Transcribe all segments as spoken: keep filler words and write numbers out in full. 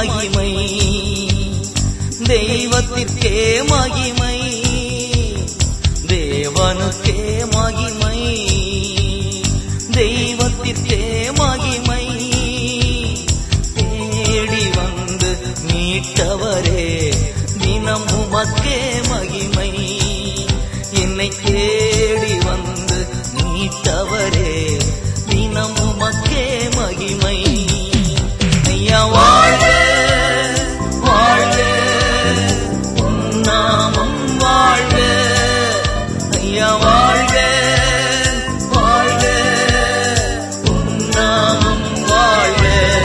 மகிமை, தெய்வத்திற்கே மகிமை, தேவனுக்கே மகிமை, தெய்வத்திற்கே மகிமை. தேடி வந்து மீட்டவரே தினம் உமக்கே மகிமை, என்னை தேடி வந்து மீட்டவரே தினம் உமக்கே மகிமை. ஐயா வாழ்க வாழ்க உம் நாமம் வாழ்க, ஐயா வாழ்க வாழ்க உம் நாமம் வாழ்க.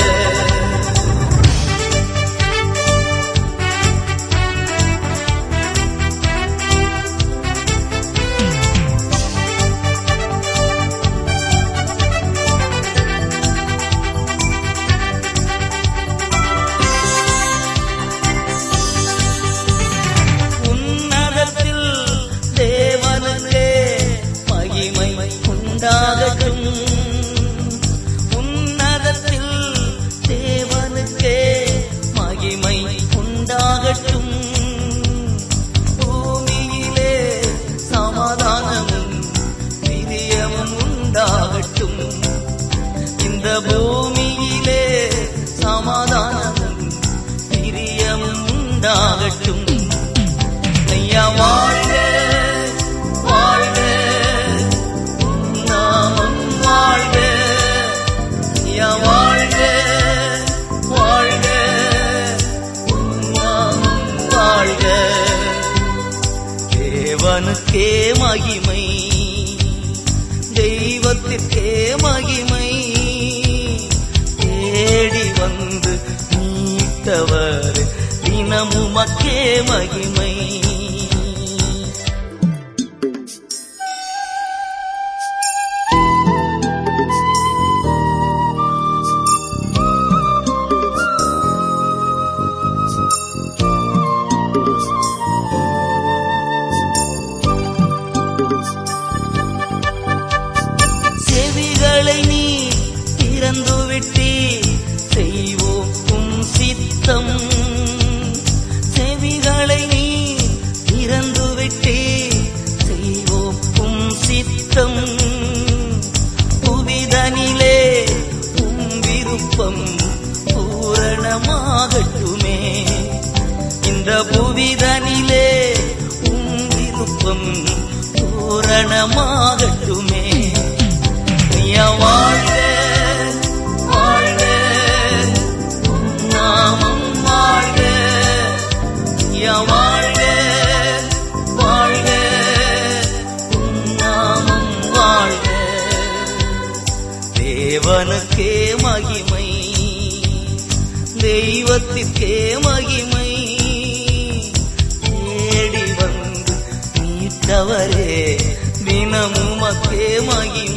உண்டாகட்டும், உன்னதத்தில் தேவனுக்கே மகிமை உண்டாகட்டும். பூமியிலே சமாதானமும் பிரியமும் உண்டாகட்டும், இந்த பூமியிலே சமாதானமும் பிரியமும் உண்டாகட்டும். ஐயா வாழ்க வாழ்க வாழ்க, ஐயா வாழ்க வாழ்க நாமம் வாழ்க. தேவனுக்கே மகிமை, தெய்வத்திற்கே மகிமை, தேடி வந்து மீட்டவர் தினமுமக்கே மகிமை. செவிகளை நீ திறந்து விட்டி செய்வோம் உம் சித்தம், செவிகளை நீ திறந்து விட்டி செய்வோம் உம் சித்தம். புவிதனிலே உம் விருப்பம் பூரணமாகட்டுமே, இந்த புவிதனிலே உம் விருப்பம் பூரணமாகட்டுமே. ஐயா வாழ்க வாழ்க உம் நாமம் வாழ்க, ஐயா வாழ்க வாழ்க உம் நாமம் வாழ்க. தேவனுக்கே மகிமை, தெய்வத்திற்கே மகிமை, தேடி வந்து மீட்டவரே தினமுமக்கே மகிமை.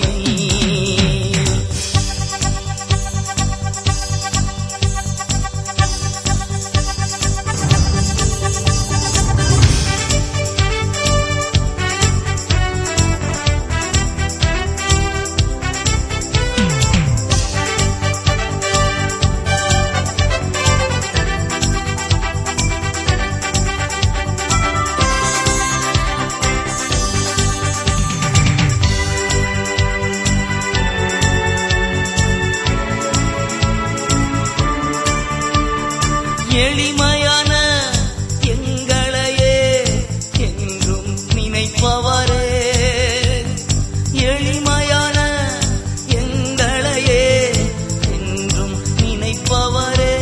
எளிமையான எங்களையே என்றும் நினைப்பவரே, எளிமையான எங்களையே என்றும் நினைப்பவரே,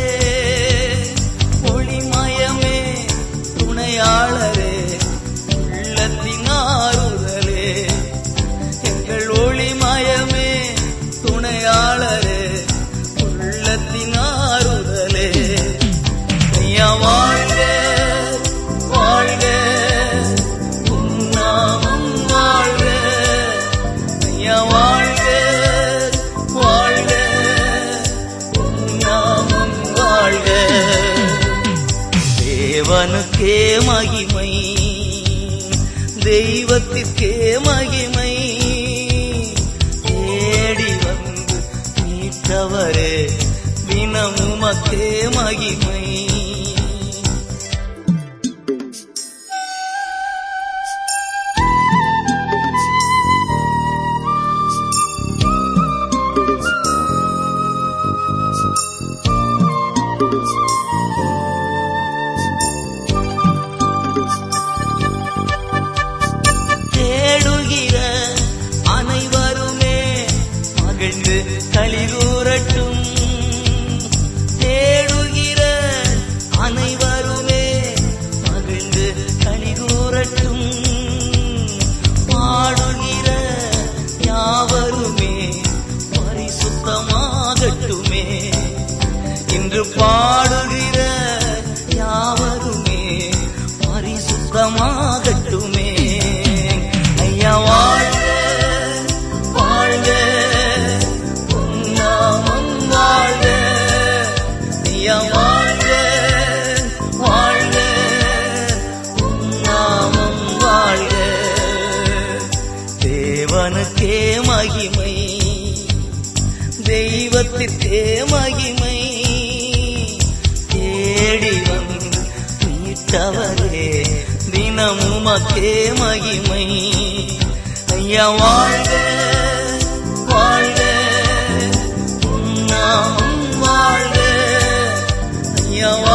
ஒளிமயமே துணையாளரே உள்ளத்தின் ஆறுதலே, எங்கள் ஒளிமயமே துணையாளரே உள்ளத்தின் ஆறுதலே. ஐயா வாழ்க வாழ்க உம் நாமம் வாழ்க, ஐயா வாழ்க வாழ்க உம் நாமம் வாழ்க. தேவனுக்கே மகிமை, தெய்வத்திற்கே மகிமை, தேடி வந்து மீட்டவரே தினமுமக்கே உமக்கே மகிமை. தேடுகிற அனைவருமே மகிழ்ந்து களிகூரட்டும். தேடுகிற அனைவருமே மகிழ்ந்து களிகூரட்டும். பாடுகிற யாவருமே பரிசுத்தமாகட்டுமே. இன்று பாடுகிற யாவருமே பரிசுத்தமாகட்டுமே. ஐயா வாழ்க வாழ்க உன்னாமம் வாழ்க. ஐயா வாழ்க வாழ்க உன்னாமம் வாழ்க. தேவனுக்கே மகிமை, தெய்வத்திற்கே மகிமை. தேடி வந்து மீட்டவரே தினமும் உமக்கே மகிமை. ஐயா வாழ்க வாழ்க உன்னாமம் வாழ்க. ஐயா